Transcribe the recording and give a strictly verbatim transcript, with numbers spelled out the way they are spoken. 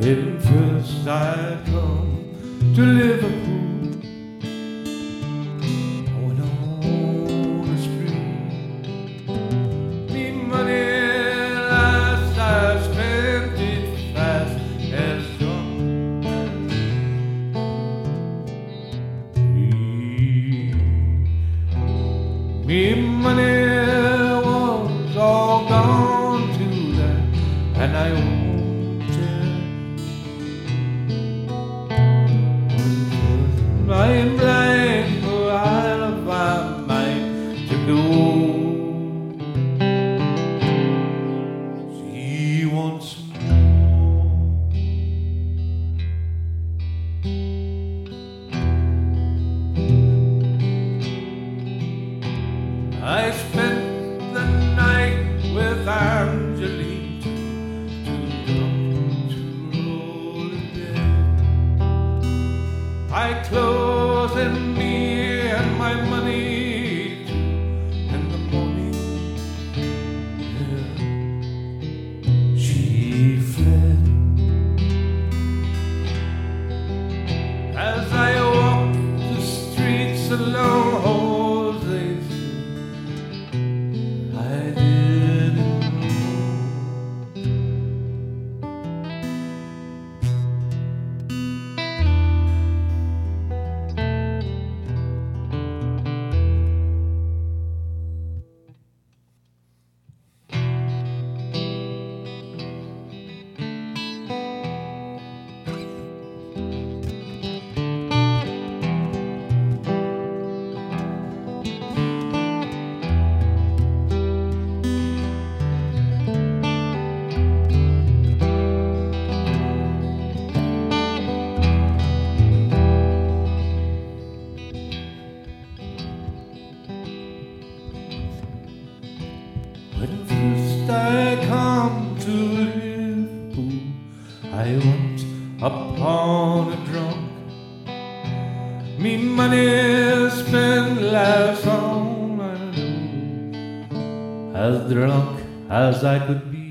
When first I come to Liverpool, I went on a spree. Me money last, I spent it fast as drunk as me money was all gone too late, and I won't tell. I am blind, for I'll have my mind to go. See once more. I spent the night with Angeline, too drunk to roll in bed. I clothes and me and my money too in the morning. Yeah. She fled as I walked the streets along Jose. I didn't know. When first I come to Liverpool, I went upon a drunk. Me money spent last on I know, as drunk as I could be.